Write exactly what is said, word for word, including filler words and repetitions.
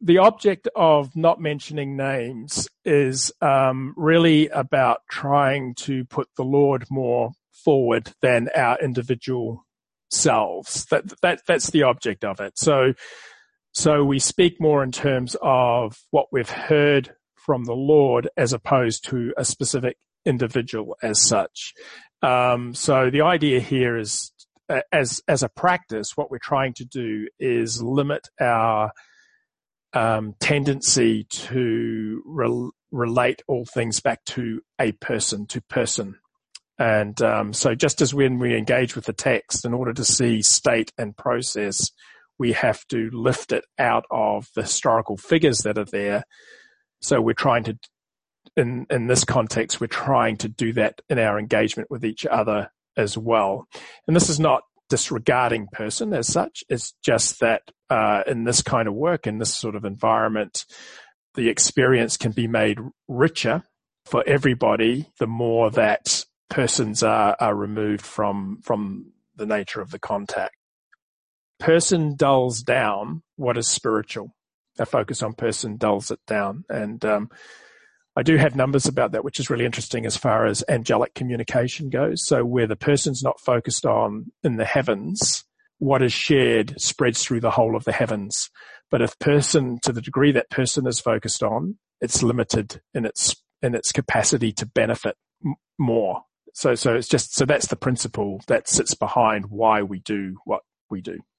the object of not mentioning names is um, really about trying to put the Lord more forward than our individual selves. That that that's the object of it. So so we speak more in terms of what we've heard from the Lord as opposed to a specific individual as such. Um, so the idea here is, as as a practice, what we're trying to do is limit our um, tendency to re- relate all things back to a person, to person. And um, so just as when we engage with the text, in order to see state and process, we have to lift it out of the historical figures that are there. So we're trying to, in, in this context, we're trying to do that in our engagement with each other as well. And this is not disregarding person as such. It's just that uh, in this kind of work, in this sort of environment, the experience can be made richer for everybody the more that persons are, are removed from, from the nature of the contact. Person dulls down what is spiritual. A focus on person dulls it down. And um, I do have numbers about that, which is really interesting as far as angelic communication goes. So where the person's not focused on in the heavens, what is shared spreads through the whole of the heavens. But if person, to the degree that person is focused on, it's limited in its in its capacity to benefit m- more. So so it's just so that's the principle that sits behind why we do what we do.